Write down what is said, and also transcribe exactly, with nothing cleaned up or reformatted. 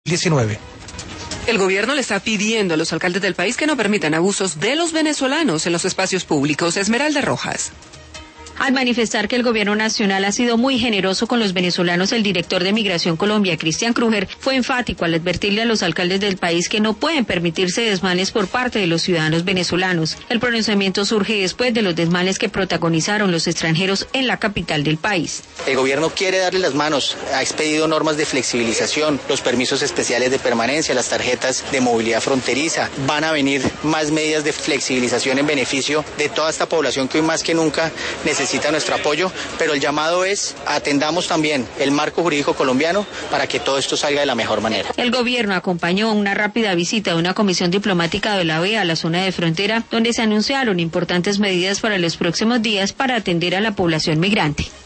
diecinueve. El gobierno le está pidiendo a los alcaldes del país que no permitan abusos de los venezolanos en los espacios públicos. Esmeralda Rojas. Al manifestar que el gobierno nacional ha sido muy generoso con los venezolanos, el director de Migración Colombia, Cristian Kruger, fue enfático al advertirle a los alcaldes del país que no pueden permitirse desmanes por parte de los ciudadanos venezolanos. El pronunciamiento surge después de los desmanes que protagonizaron los extranjeros en la capital del país. El gobierno quiere darle las manos, ha expedido normas de flexibilización, los permisos especiales de permanencia, las tarjetas de movilidad fronteriza. Van a venir más medidas de flexibilización en beneficio de toda esta población que hoy más que nunca necesita necesita nuestro apoyo, pero el llamado es atendamos también el marco jurídico colombiano para que todo esto salga de la mejor manera. El gobierno acompañó una rápida visita de una comisión diplomática de la O E A a la zona de frontera, donde se anunciaron importantes medidas para los próximos días para atender a la población migrante.